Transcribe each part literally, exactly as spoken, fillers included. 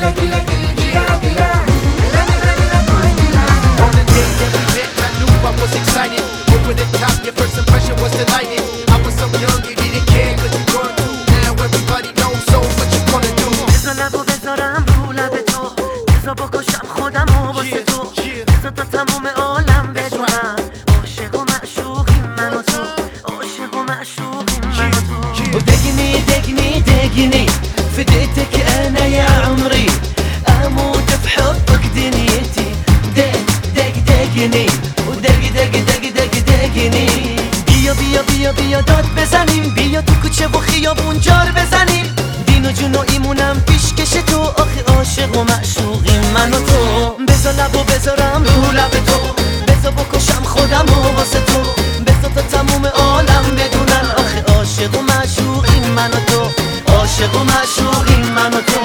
بکشم خودم و واسه تو بذار تا تموم عالم بدونم عاشق و معشوقی من و تو عاشق و معشوقی من و تو ودقني دقني دقني فديتك انا يا عمري اموت بحبك دنيتي دق دق دقني ودق دق دق دق دقني بیا بیا بیا بیا داد بزنیم بیا تو کوچه و خیابون جار بزنیم دین و جون و ایمونم پیشکش تو آخه عاشق و معشوقی من و تو بذار لبو بذارم رو لب تو بذار بکشم خودم و واسه تو بذار تا تموم عالم بدونن آخه عاشق و معشوقی من و تو عاشق و معشوقی من و تو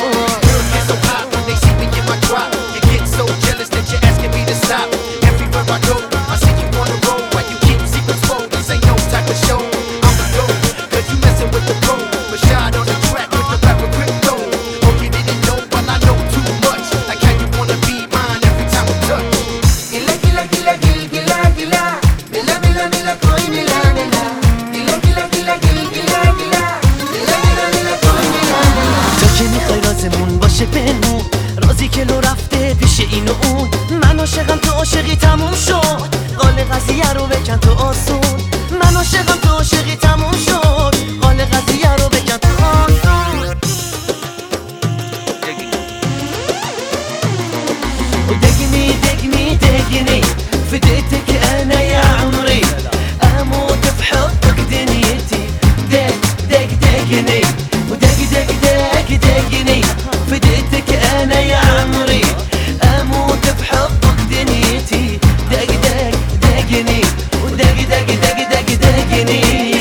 باشه بنمون رازی که لو رفته پیش این و اون من عاشقم تو عاشقی تموم شد قال قضیه رو بکن تو آسون من عاشقم تو عاشقی تموم شد قال قضیه رو بکن تو آسون ودقني دقني دقني فديتك انا يا عمري اموت بحبك دنيتي دق دق دقني ودق دق دق دقني فديتك انا يا عمري اموت بحبك دنيتي دق دق دقني ودق دق دق دق دقني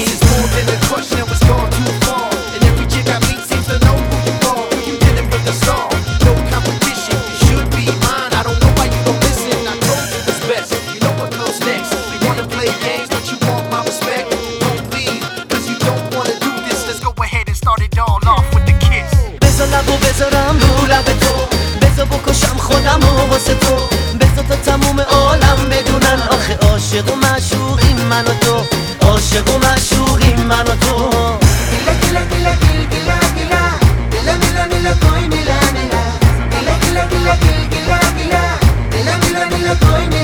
لبو بذارم رو لب تو بذار بکشم خودم و واسه تو بذار تا تموم عالم بدونن آخه عاشق و معشوقی من و تو عاشق و معشوقی من و تو Gila gila gila gila gila gila gila gila koi mila mila gila gila gila gila gila gila gila gila gila koi